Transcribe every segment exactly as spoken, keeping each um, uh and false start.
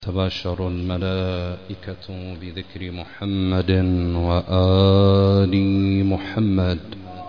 تتباشر الملائكة بذكر محمد وآل محمد.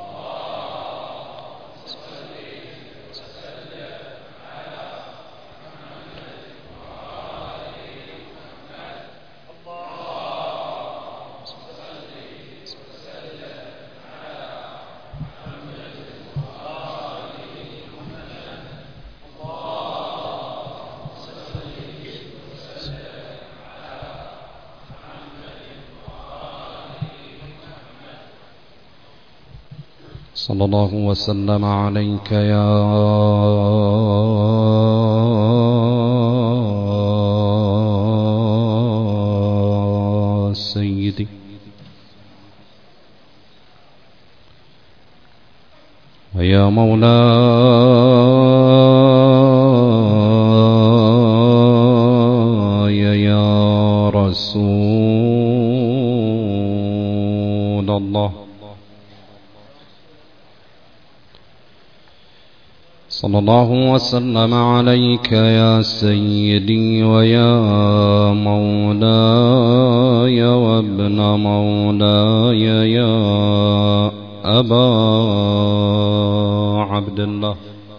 صلى الله وسلم عليك يا سيدي ويا مولاي يا رسول الله. صلى الله وسلم عليك يا سيدي ويا مولاي وابن مولاي يا أبا عبد الله،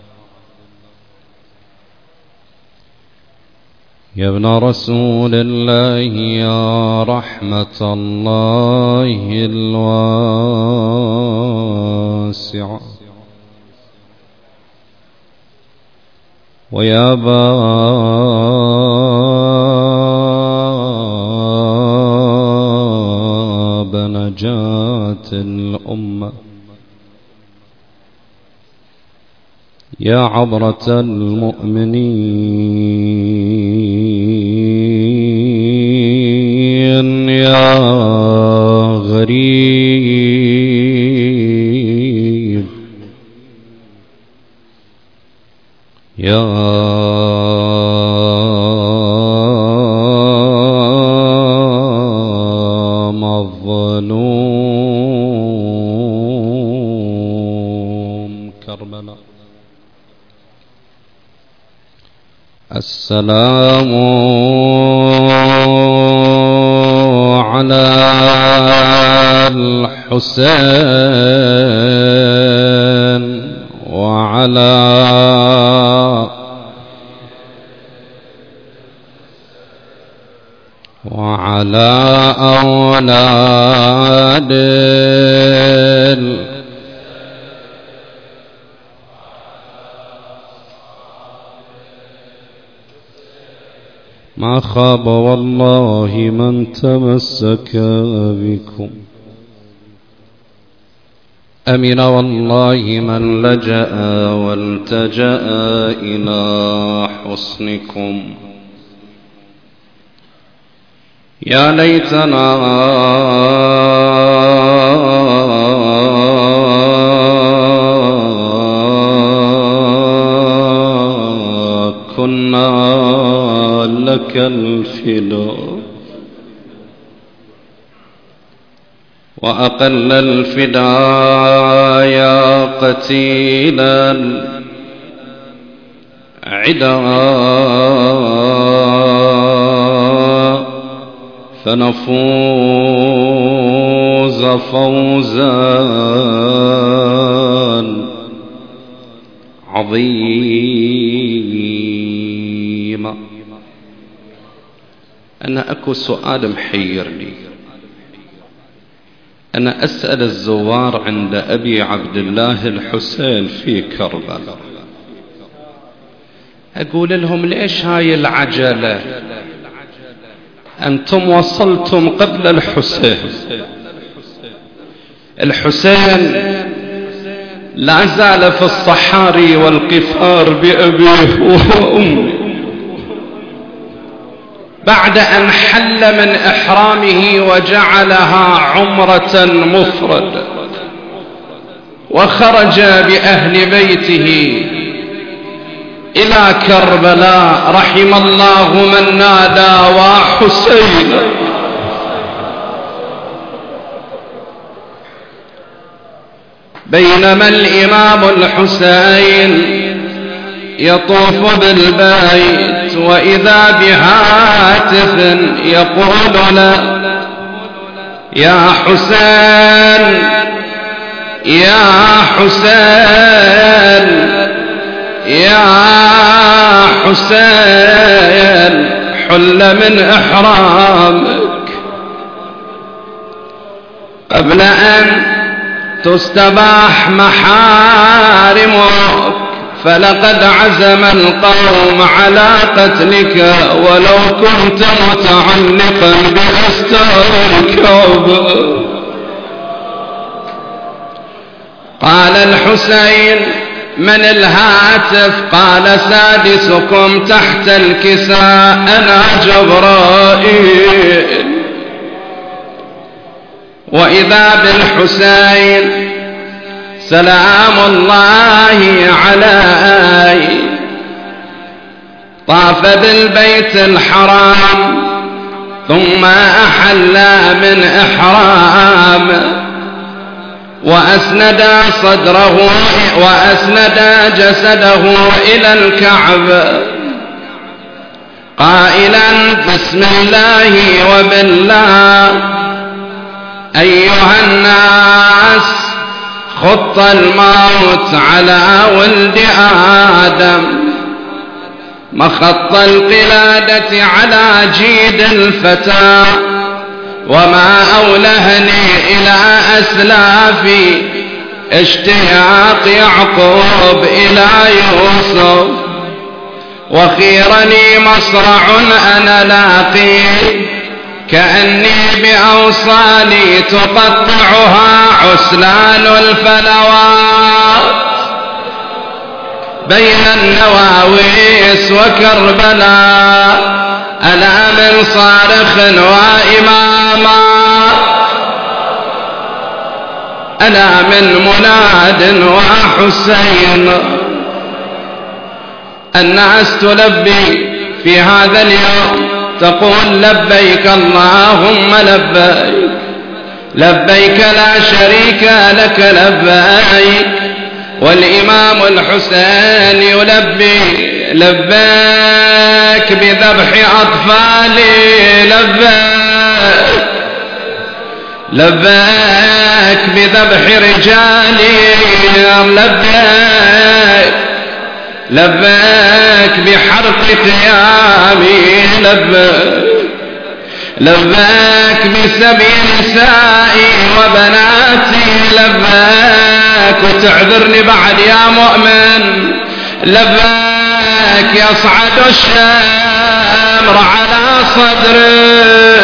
يا ابن رسول الله يا رحمة الله الواسعة، ويا باب نجاة الأمة، يا عبرة المؤمنين، يا غريب، يا مظلوم كربلاء. السلام على الحسين وعلى وعلى أولاد ما خاب والله من تمسك بكم، أمن والله من لجأ والتجأ إلى حصنكم. يا ليتنا كنا لك الفداء، وأقل الفداء يا قتيل العداء، فنفوز فوزا عظيما. أنا أكو سؤال محيرني، أنا أسأل الزوار عند أبي عبد الله الحسين في كربلاء، أقول لهم ليش هاي العجلة؟ أنتم وصلتم قبل الحسين، الحسين لا زال في الصحاري والقفار بأبيه وأمه بعد أن حل من إحرامه وجعلها عمرة مفردة، وخرج بأهل بيته إلى كربلاء. رحم الله من نادى وحسين. بينما الإمام الحسين يطوف بالبيت وإذا بهاتف يقول له يا حسين يا حسين يا حسين حل من إحرامك قبل أن تستباح محارمك، فلقد عزم القوم على قتلك ولو كنت متعلقا بأستار الكعبة. قال الحسين من الهاتف؟ قال سادسكم تحت الكساء أنا جبرائيل. وإذا بالحسين سلام الله عليه طاف بالبيت الحرام ثم أحل من إحرامه وأسند صدره وأسند جسده إلى الكعبة قائلا بسم الله وبالله أيها الناس خط الموت على ولد آدم مخط القلادة على جيد الفتى وما أولهني إلى أسلافي اشتياق يعقوب إلى يوسف وخيرني مصرع أنا لاقي كأني بأوصالي تقطعها عسلان الفلوات بين النواويس وكربلاء أنا من صارخ وإماما أنا من مناد وحسين. الناس تلبي في هذا اليوم تقول لبيك اللهم لبيك لبيك لا شريك لك لبيك. والإمام الحسين يلبي لبيك بذبح أطفالي لبيك لبيك بذبح رجالي لبيك لبيك بحرق قيامي لبيك لبيك بسبي نسائي وبناتي لبيك. وتعذرني بعد يا مؤمن لبيك يصعد الشمر على صدري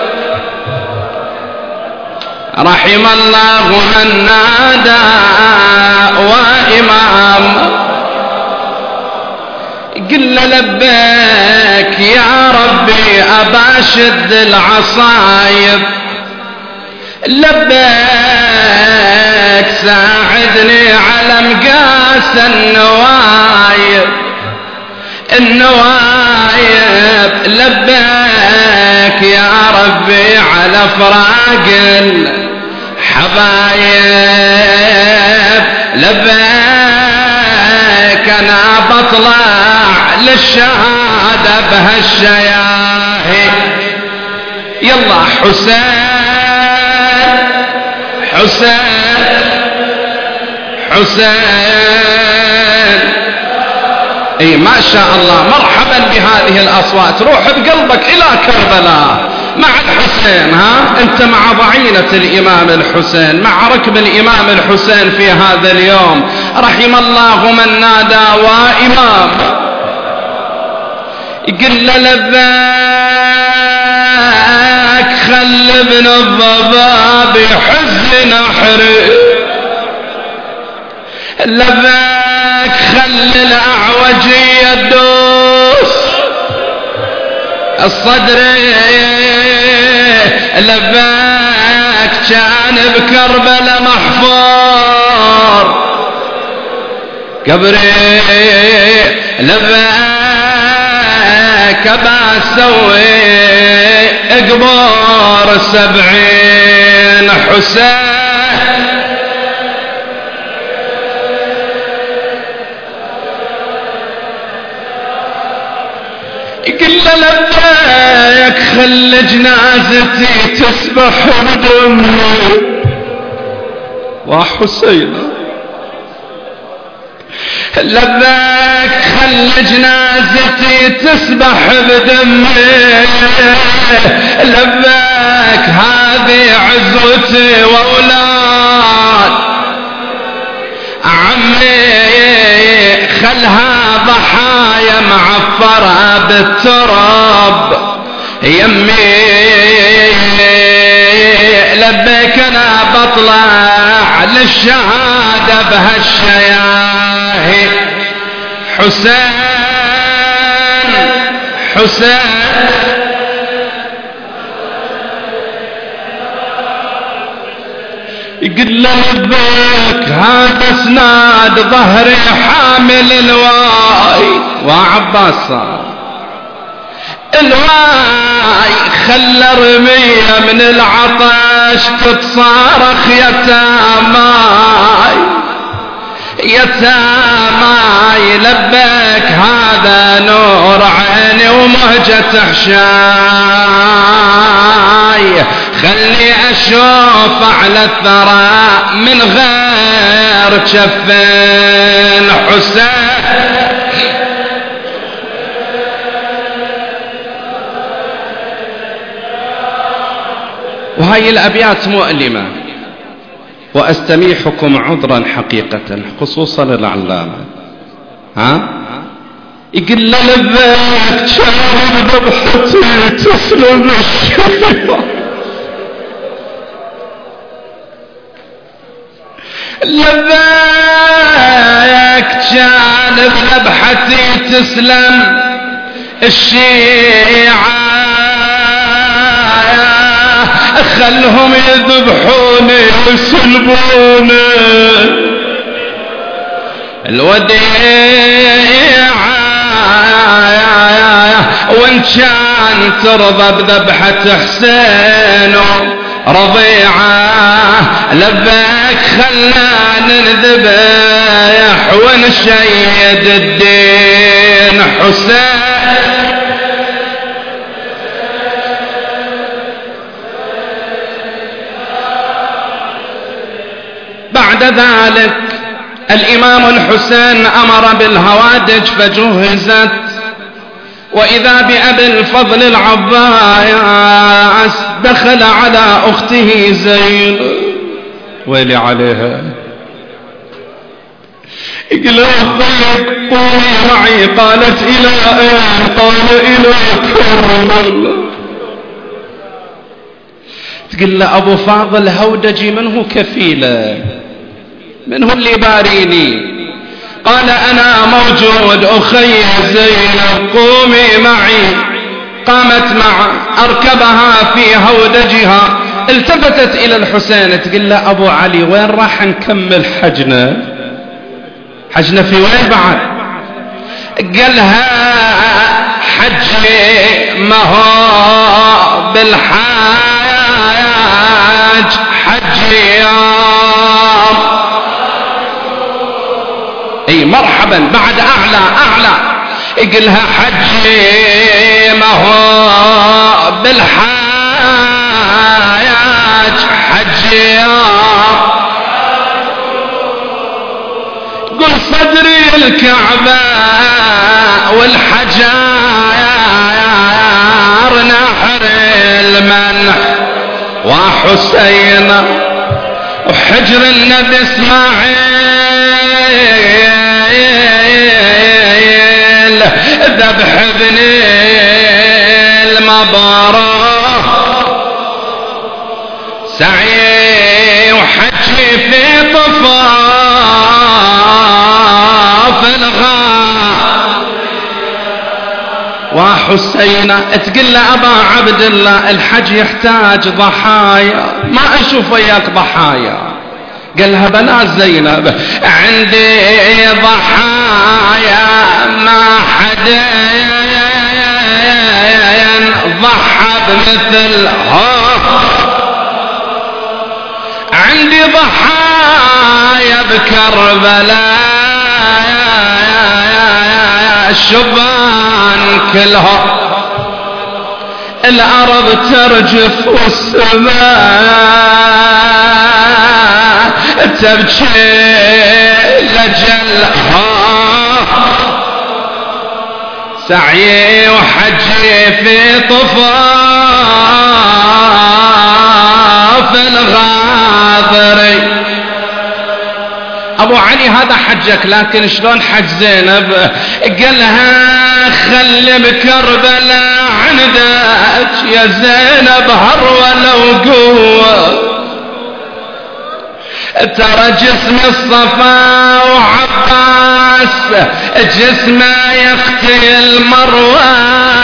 رحم الله من نادى وإمام قل لبيك يا ربي أبا شد العصايب لبيك ساعدني على مقاس النوايب النوايب لبيك يا ربي على فراق الحبايب لبيك أنا بطلع للشهادة بهالشياهي. يلا حسين حسين حسين اي ما شاء الله مرحبا بهذه الأصوات. روح بقلبك إلى كربلاء مع الحسين. ها انت مع ضعينة الإمام الحسين مع ركب الإمام الحسين في هذا اليوم. رحم الله من نادى وإمام يقول لبيك خل ابن الضباب يحز نحري لبيك خل الأعوجي يدوس الصدر لبيك كان بكربلاء محفور قبري لبيك بسوي اقبر سبعين حسين. يقول له لبيك خل جنازتي تسبح بدمي. وحسين لبيك خل جنازتي تسبح بدمي، لبيك هذه عزوتي واولاد عمي، خلها ضحايا معفرة بالتراب يمي. لبيك انا بطلع للشهادة بهالشياهي. حسين حسين يقول له لبيك هذا اسناد ظهري حامل الواي. وعباس الواي خلى رمية من العطش تتصارخ يتاماي يتاماي. لبيك هذا نور عيني ومهجة حشاي، خلني اشوف على الثرى من غير جفين. حسين وهي الأبيات مؤلمة وأستميحكم عذرا حقيقة خصوصا للعلامة. ها يقول له لبيك شارب ذبحتي تسلم الشفيع، لبيك جانب ذبحتي تسلم الشيعة، خلهم يذبحوني ويسلبوني الوديعة، وان كان ترضى بذبحة حسين رضيعة. لبيك خلنا نذبح ونشيد الدين. حسين بعد ذلك الإمام الحسين أمر بالهوادج فجهزت، وإذا بأبي الفضل العباس دخل على أخته زينب. ويلي عليها يقول أخيك قومي معي. قالت إلى أين؟ قال إلى كربلاء. تقول له أبو فاضل هودجي من هو كفيله؟ من هو اللي باريني؟ قال أنا موجود أخي زينب قومي معي. قامت معه أركبها في هودجها. التفتت إلى الحسين تقول له أبو علي وين راح نكمل حجنا؟ حجنا في وين بعد؟ قالها حجي ما هو بالحاج حجي يوم. اي مرحبا بعد اعلى اعلى. يقلها حجي ما هو بالحاج حجي يوم. قل صدري الكعبة والحجار نحر المنح وحسين وحجر النبي اسماعيل ذبح ابني المبارك سعي وحجي في طفاف الغار وحسين. تقول له أبا عبد الله الحج يحتاج ضحايا ما أشوف وياك ضحايا. قالها بلا زينب عندي ضحايا ما حدا ضحى بمثلها. عندي ضحايا بكربلاء الشبان كلهم الأرض ترجف والسماء تبكي لجلها سعي وحجي في طفاف الغاضري. أبو علي هذا حجك، لكن شلون حج زينب؟ قالها خلي بكربلاء عندك يا زينب هرولة وقوة، ترى جسم الصفا وعباس جسمه يقتل مروه،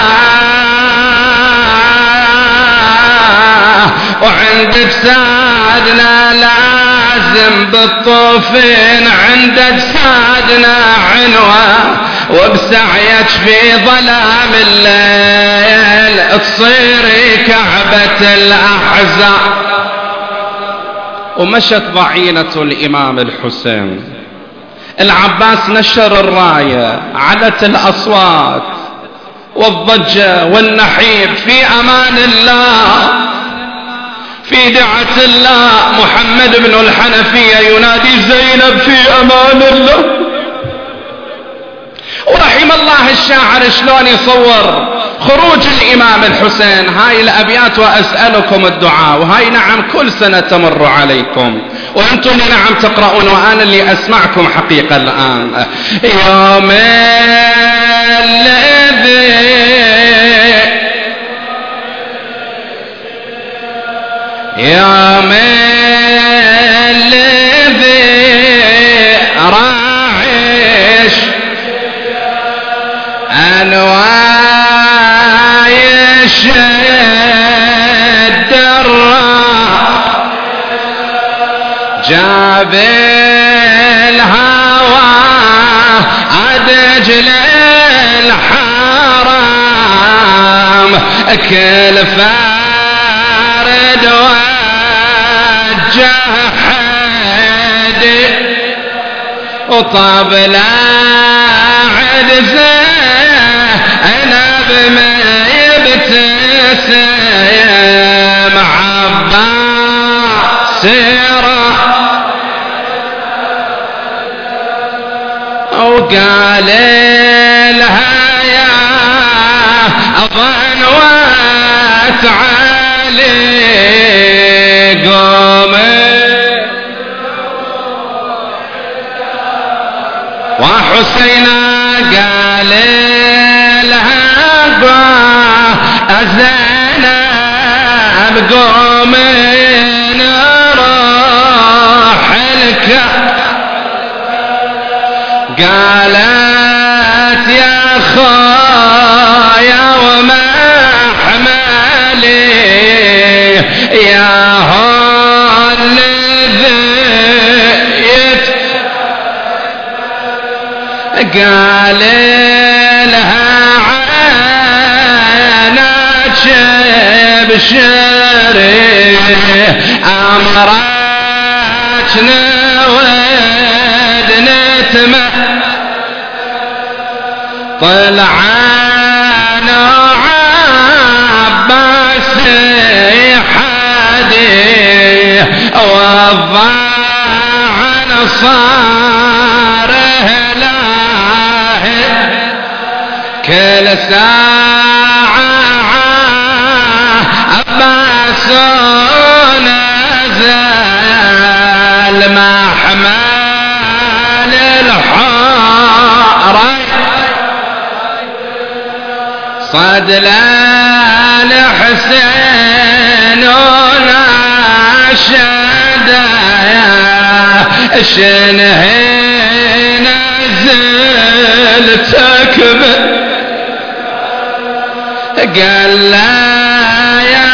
وعندك سادنا لازم بالطوفين، عندك سادنا عنوه، وبسعيك في ظلام الليل تصيري كعبة الأحزاب. ومشت ضعينة الإمام الحسين، العباس نشر الراية، علت الأصوات والضجة والنحيب في أمان الله، في دعة الله. محمد بن الحنفية ينادي زينب في أمان الله. ورحم الله الشاعر شلون يصور خروج الإمام الحسين. هاي الأبيات وأسألكم الدعاء، وهاي نعم كل سنة تمر عليكم وأنتم نعم تقرؤون، وأنا اللي أسمعكم حقيقة الآن. يوم الذي يوم الذي راعش أنوايش الدراء جاب الهوى عدجل الحرام، كل فارد وجه حدي وطاب لا عدزه أنا بما يبتسم عباس سيرة، وقال لها يا أظن وتعالي قومي، وحسينا قال لها زينب قومي نروح لك، قالت يا خويا وما حمالي يا هون ذيت، قال لها عينك بشري أمرك نود نتمه، طلعنا عباس حدي والضعن صار هلاهي، كل ساعة عباس نزل ما حمال الحارة، صد الحسين وناشد شنهي نزل تكبر، قال لا يا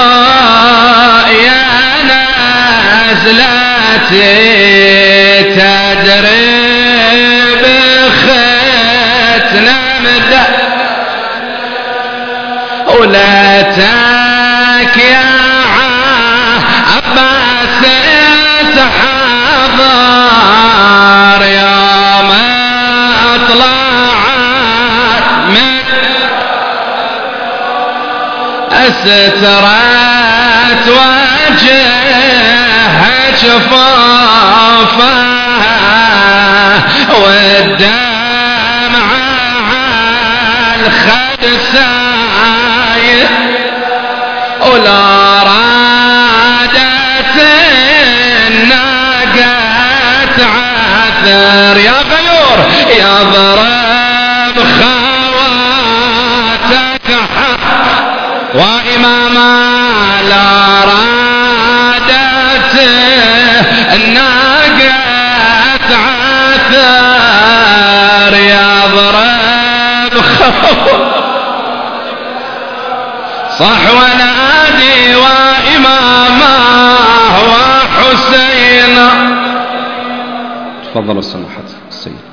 خويا نزلتي تدري بختنا مدى، ولا تاك يا عباس تحضر يوم اطلع سترت وجهها جفافه والدمع على الخد سايل ولا رادت الناقة تعثر يا غيور يا ضرب خواتك وإماما لا رادت الناقة تعثر يا ضرب خواتك صح ونادي وإماما وحسين. تفضل السماحة السيد.